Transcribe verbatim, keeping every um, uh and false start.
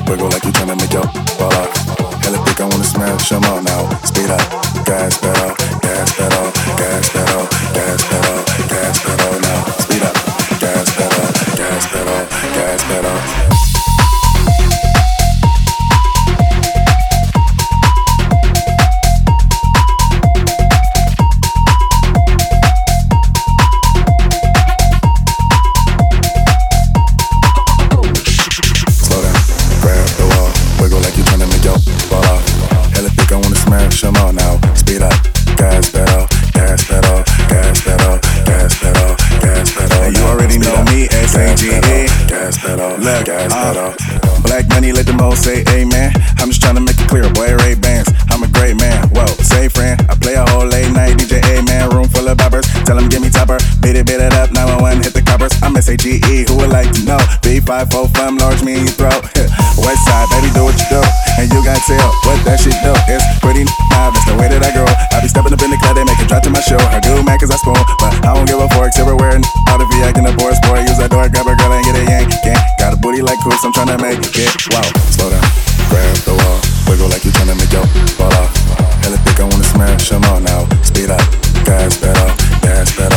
wiggle like you tryna make your fall off. Hella thick, I wanna smash them all now. Speed up, gas pedal, gas pedal, gas pedal, gas pedal, gas pedal now. Speed up, gas pedal, gas pedal, gas pedal. Smash them all now. Speed up, gas pedal, gas pedal, gas pedal, gas pedal, gas pedal. And you already know me, S A G E. Gas pedal, look, gas uh, pedal. Black money, let them all say amen. I'm just tryna make it clear, boy, Ray Bans. I'm a great man, whoa, say friend. I play a whole late night D J, amen. Room full of boppers, tell them give me topper. Beat it, beat it up, nine one one, hit the coppers. I'm S A G E, who would like to know? B five four, fun, large, me in your throat. West side, baby, do what you do. And you gotta tell what that shit do. It's pretty now, that's the way that I grow. I be stepping up in the club, they make it drop to my show. I do man cause I spoon, but I don't give a fork. Everywhere and all the V acting a boy sport. Use that door, grab a girl and get a yank. Can't got a booty like Coos, I'm tryna make it. Wow, slow down, grab the wall, wiggle like you tryna make your fall off. Hella thick, I wanna smash them all now. Speed up, gas pedal, gas pedal.